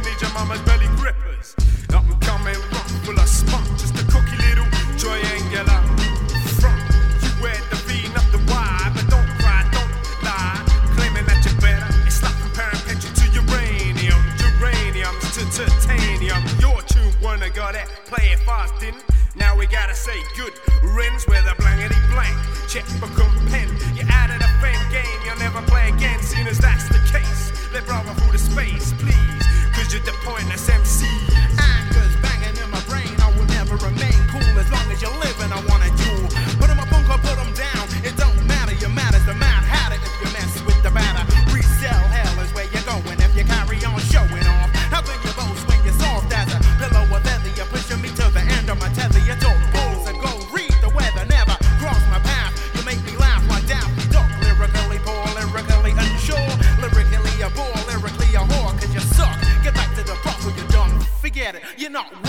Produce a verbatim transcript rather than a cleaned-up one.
need your mama's belly grippers. Up and coming rock full of spunk, just a cookie little triangular front. You wear the V, not the Y, but don't cry, don't lie. Claiming that you're better, it's like comparing petrol to uranium, uranium to titanium. Your tune wanna go that, play it fast, didn't? Now we gotta say good riddance with a blankety blank. Checkbook and pen, you're out of the fan game, you'll never play again, seeing as that's the case. Let brother through the space, please, cause you're the pointless M C. Anchors banging in my brain, I will never remain cool as long as you're living. I wanna duel. Put 'em up, bunker, put 'em down. It don't matter, your matter's the mad hatter if you mess with the batter. Resell hell is where you're going if you carry on showing off. How can you boast when you're soft as a pillow of leather? You're pushing me to the end of my tether. You talk bulls and go read the weather. Never cross my path. You make me laugh like Daffy Duck. Lyrically poor, lyrically unsure. Lyrically a bore, lyrically a whore. Cause you suck. Get back to the proper, you're dumb. Forget it. You're not